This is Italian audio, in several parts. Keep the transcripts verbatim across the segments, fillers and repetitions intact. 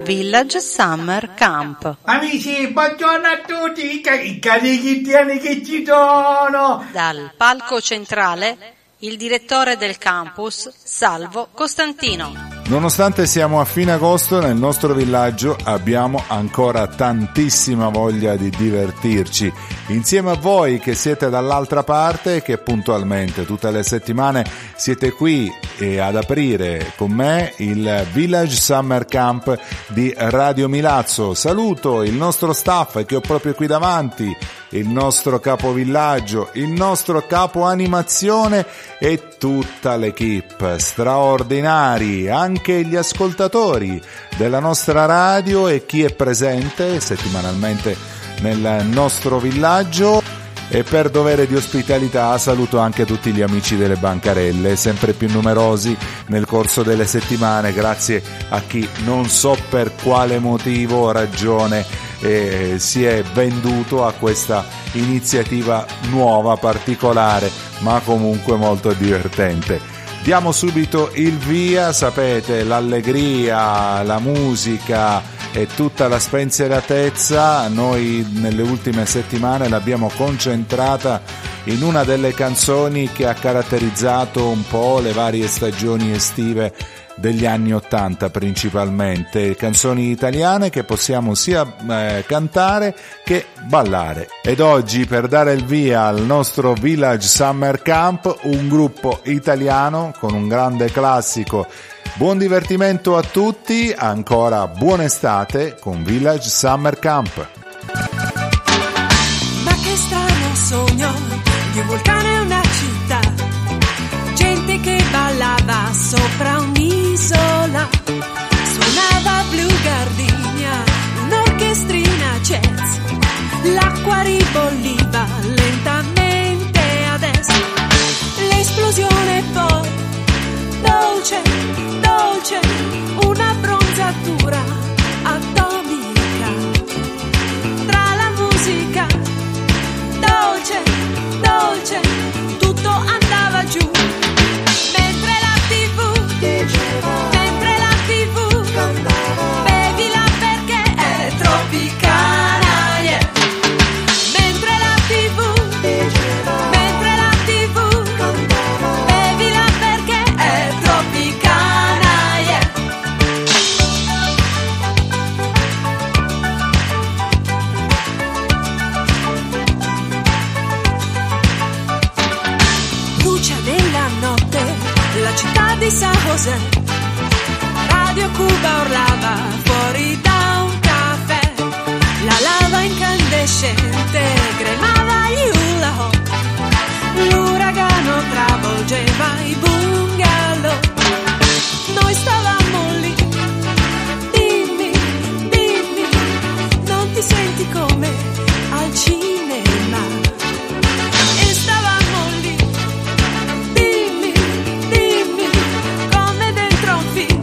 Village Summer Camp. Amici, buongiorno a tutti, i cari cristiani che ci sono. Dal palco centrale, il direttore del campus, Salvo Costantino. Nonostante siamo a fine agosto, nel nostro villaggio abbiamo ancora tantissima voglia di divertirci insieme a voi che siete dall'altra parte e che puntualmente tutte le settimane siete qui e ad aprire con me il Village Summer Camp di Radio Milazzo. Saluto il nostro staff che ho proprio qui davanti, il nostro capovillaggio, il nostro capo animazione e tutta l'equipe straordinari, anche gli ascoltatori della nostra radio e chi è presente settimanalmente nel nostro villaggio. E per dovere di ospitalità saluto anche tutti gli amici delle bancarelle, sempre più numerosi nel corso delle settimane, grazie a chi non so per quale motivo o ragione eh, si è venduto a questa iniziativa nuova, particolare, ma comunque molto divertente. Diamo subito il via, sapete, l'allegria, la musica e tutta la spensieratezza noi nelle ultime settimane l'abbiamo concentrata in una delle canzoni che ha caratterizzato un po' le varie stagioni estive degli anni Ottanta, principalmente canzoni italiane che possiamo sia eh, cantare che ballare. Ed oggi, per dare il via al nostro Village Summer Camp, un gruppo italiano con un grande classico. Buon divertimento a tutti, ancora buona estate con Village Summer Camp. Ma che strano sogno di un vulcano e una città, gente che ballava sopra un'isola, suonava blu gardenia, un'orchestrina jazz, l'acqua ribolliva lentamente ad est, l'esplosione poi dolce, dolce, una bronzatura atomica, tra la musica, dolce, dolce, tutto andava giù, mentre la tivù, mentre la tivù, bevila perché è tropicana, yeah. Mentre la tivù, mentre la tivù, bevila perché è tropicana, yeah. Luce nella notte, la città di San José, Radio Cuba urlava fuori da un caffè, la lava incandescente gremava gli hula hoop, l'uragano travolgeva i bungalow, noi stavamo lì, dimmi, dimmi, non ti senti come al cinema, e stavamo lì, dimmi, dimmi, come dentro un film.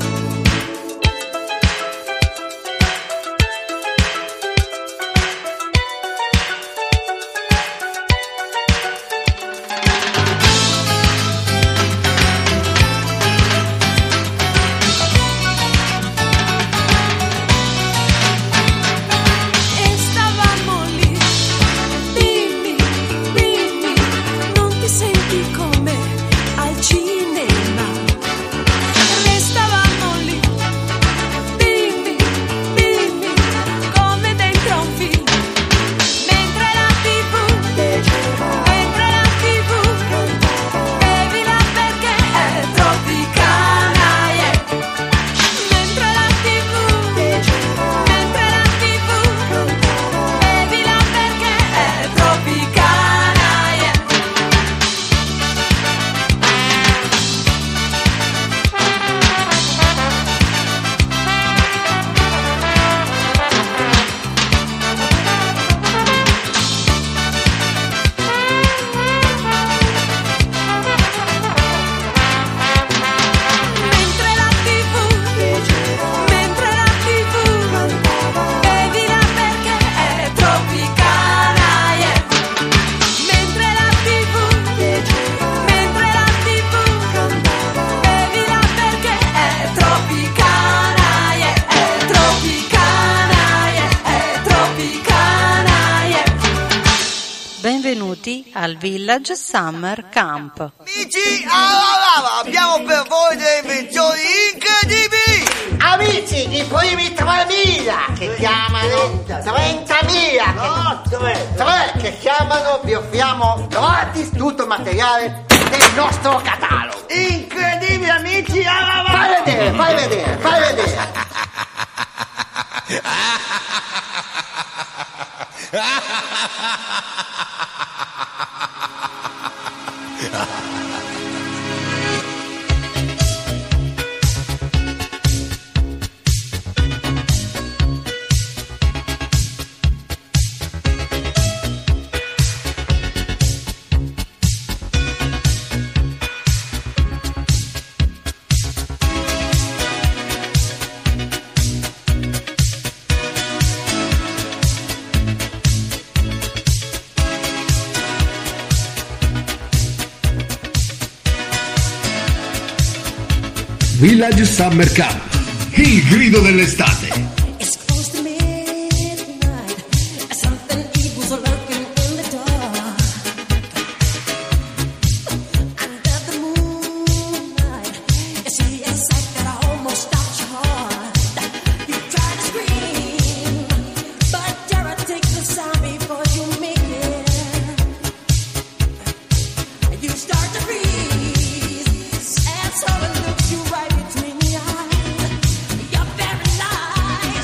benvenuti al Village Summer Camp. Amici, allora, abbiamo per voi delle invenzioni incredibili! Amici, i primi tremila che chiamano, trentamila No, tre! tre che chiamano, vi offriamo gratis tutto il materiale del nostro catalogo. Incredibile, amici! Allora, Fai vedere, fai vedere, fai vedere. Village Summer Camp, il grido dell'estate. You're very nice.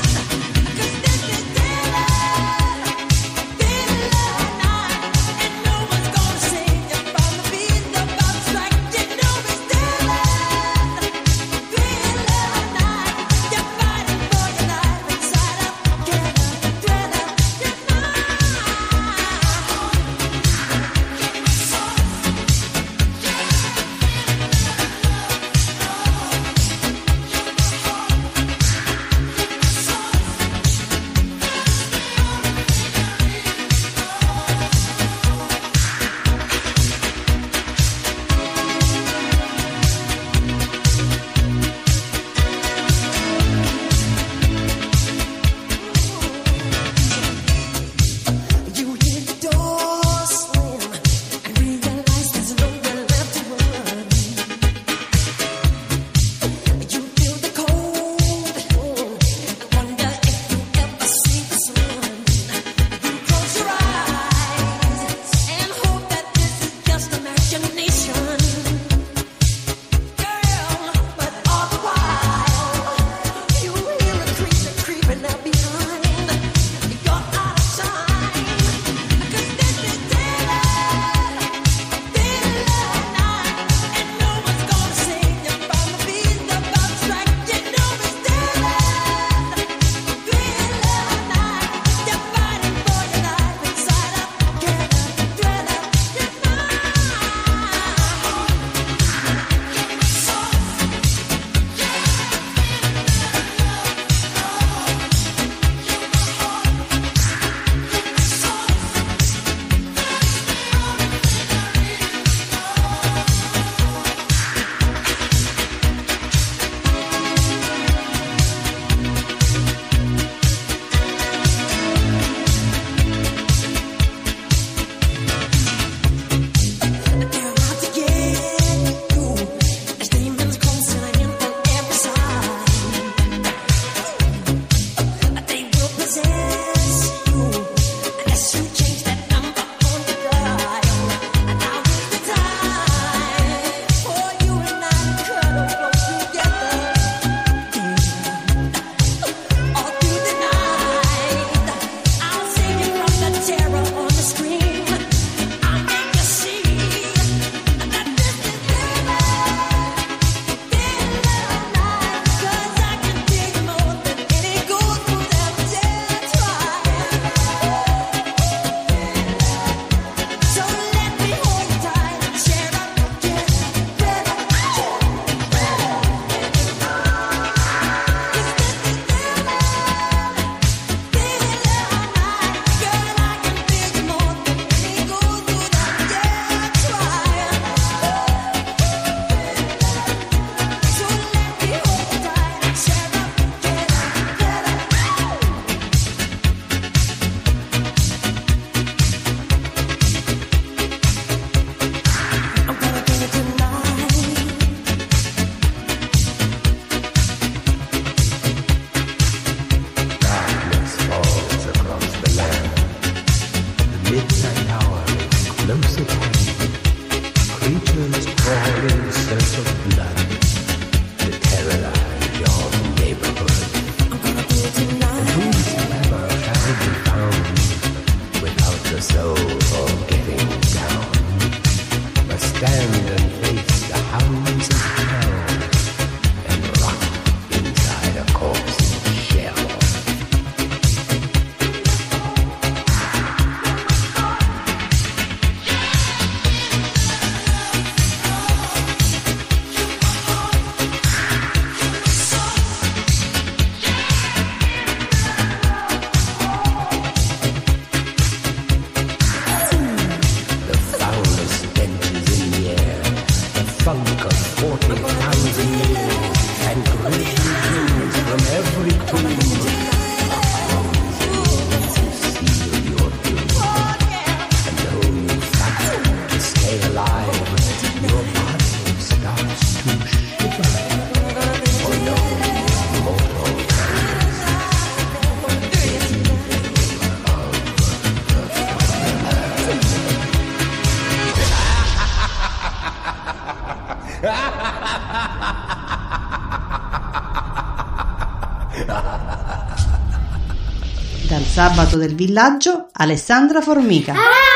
Dal sabato del villaggio, Alessandra Formica.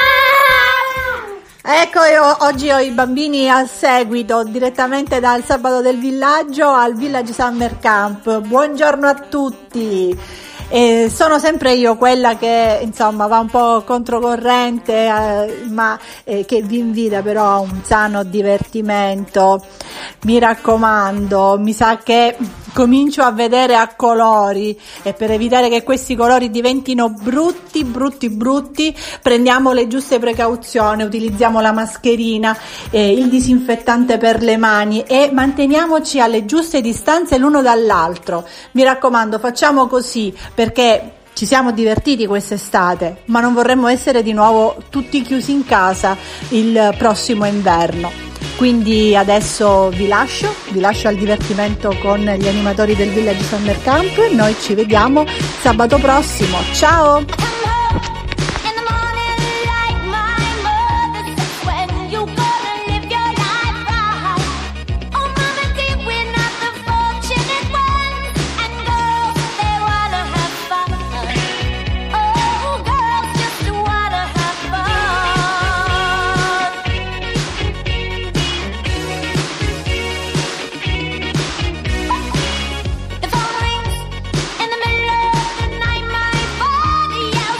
Ecco, io oggi ho i bambini al seguito, direttamente dal sabato del villaggio al Village Summer Camp. Buongiorno a tutti. E sono sempre io quella che insomma va un po' controcorrente, eh, ma eh, che vi invita però a un sano divertimento. Mi raccomando, mi sa che comincio a vedere a colori, e per evitare che questi colori diventino brutti, brutti, brutti, prendiamo le giuste precauzioni, utilizziamo la mascherina, eh, il disinfettante per le mani e manteniamoci alle giuste distanze l'uno dall'altro. Mi raccomando, facciamo così, perché ci siamo divertiti quest'estate, ma non vorremmo essere di nuovo tutti chiusi in casa il prossimo inverno. Quindi adesso vi lascio, vi lascio al divertimento con gli animatori del Village Summer Camp. Noi ci vediamo sabato prossimo. Ciao! The phone rings in the middle of the night. My body, yeah.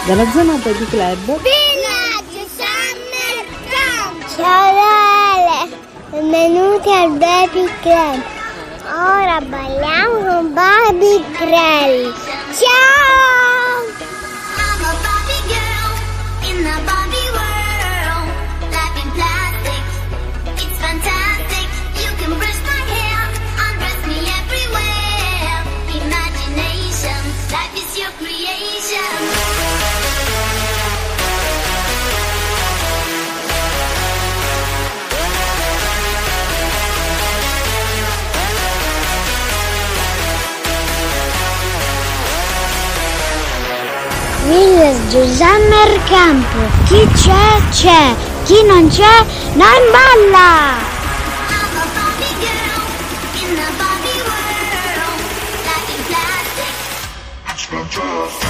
dalla zona Baby Club. Villaggio Summer Camp! Ciao Lele, benvenuti al Baby Club. Ora balliamo con Baby Grell. Ciao! I'm a Barbie girl in the Barbie world. Life in plastic, it's fantastic. You can brush my hair, undress me everywhere. Imagination, life is your creation. Villaggio Summer Camp. Chi c'è c'è, chi non c'è non balla. I'm a Barbie girl in the Barbie world. Life in plastic, it's fantastic.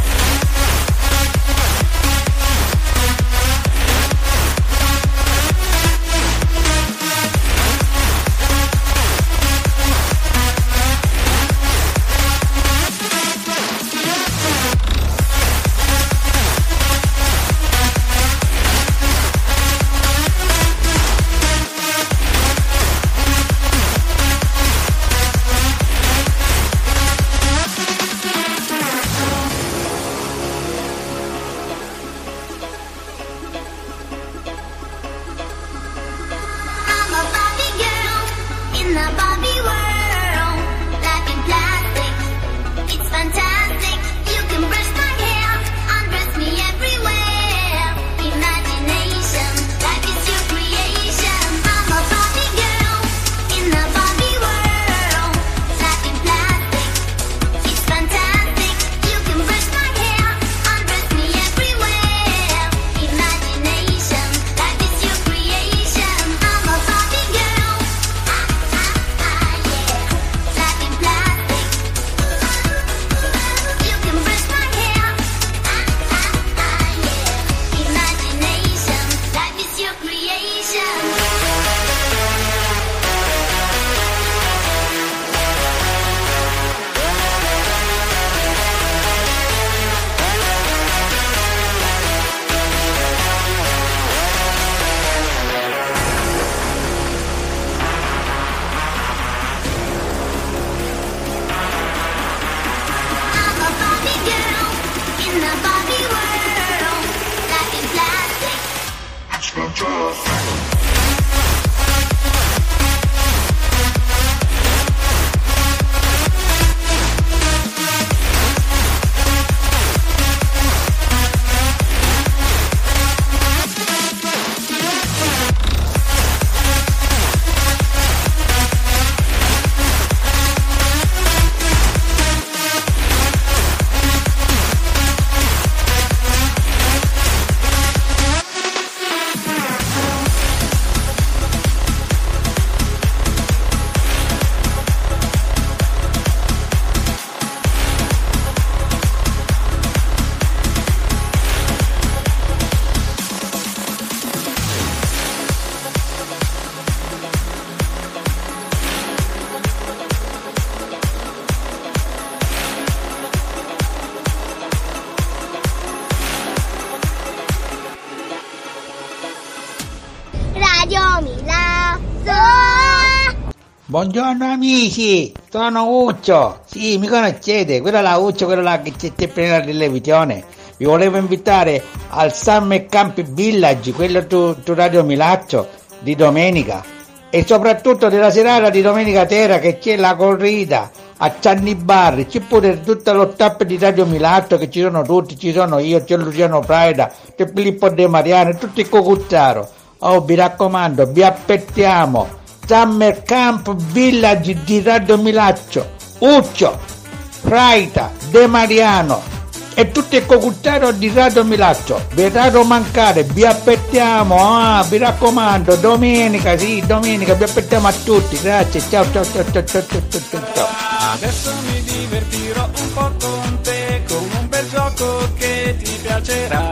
Buongiorno amici, sono Uccio, sì mi conoscete, quello là Uccio, quello là che c'è sempre nella televisione. Vi volevo invitare al Summer Camp Village, quello su, su Radio Milazzo di domenica, e soprattutto della serata di domenica sera che c'è la corrida a Gianni Barri, c'è pure tutto lo staff di Radio Milazzo, che ci sono tutti, ci sono io, c'è Luciano Praeda, c'è Filippo De Mariano, tutti i Cocuzzaro. Oh, vi raccomando, vi aspettiamo. Summer Camp Village di Radio Milazzo, Uccio, Fraita, De Mariano e tutti i Cocuzzaro di Radio Milazzo. Verrà mancare, vi aspettiamo, ah, vi raccomando, domenica, sì, domenica, vi aspettiamo a tutti, grazie, ciao ciao ciao ciao ciao ciao ciao ciao. Adesso mi divertirò un po' con te, con un bel gioco che ti piacerà.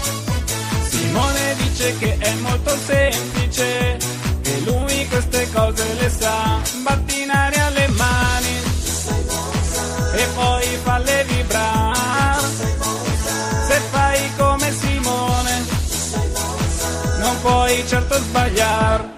Simone dice che è molto semplice, che lui queste cose le sa. Batti in aria le mani e poi falle vibrare. Se fa puoi certo sbagliare.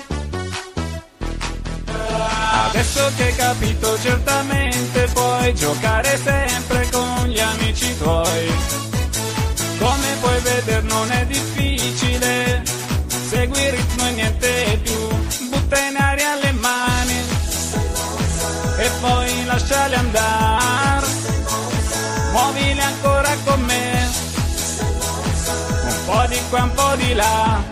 Adesso che hai capito certamente puoi giocare sempre con gli amici tuoi. Come puoi vedere non è difficile, segui il ritmo e niente più, butta in aria le mani e poi lasciali andare, muovili ancora con me, un po' di qua un po' di là.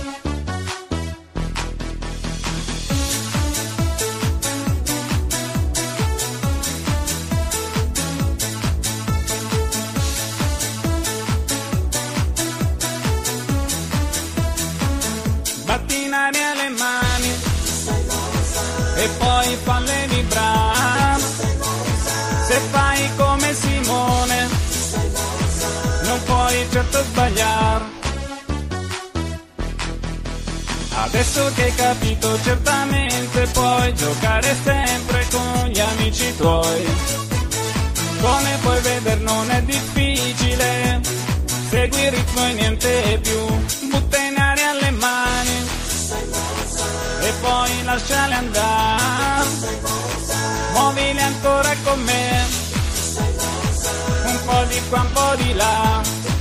Le mani e poi falle vibrare. Se fai come Simone non puoi certo sbagliare. Adesso che hai capito certamente puoi giocare sempre con gli amici tuoi. Come puoi vedere non è difficile, segui il ritmo e niente più, butta in aria le mani e poi lasciali andare, muovili ancora con me, un po' di qua un po' di là,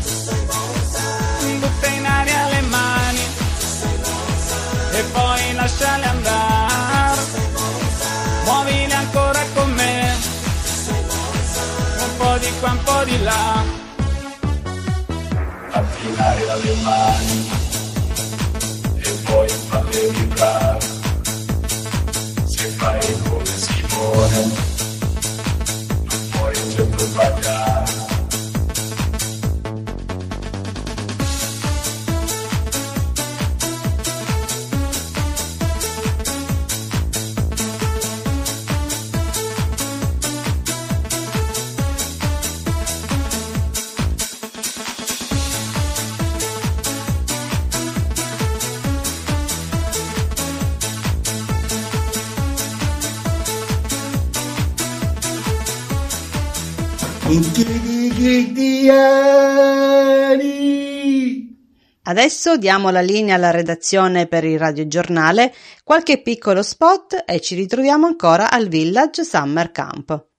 butta in aria le mani e poi lasciali andare, muovili ancora con me, un po' di qua un po' di là. Batti in aria le mani e poi falle vibrare. Se fai come Simone non puoi certo sbagliare. Adesso diamo la linea alla redazione per il radiogiornale, qualche piccolo spot e ci ritroviamo ancora al Village Summer Camp.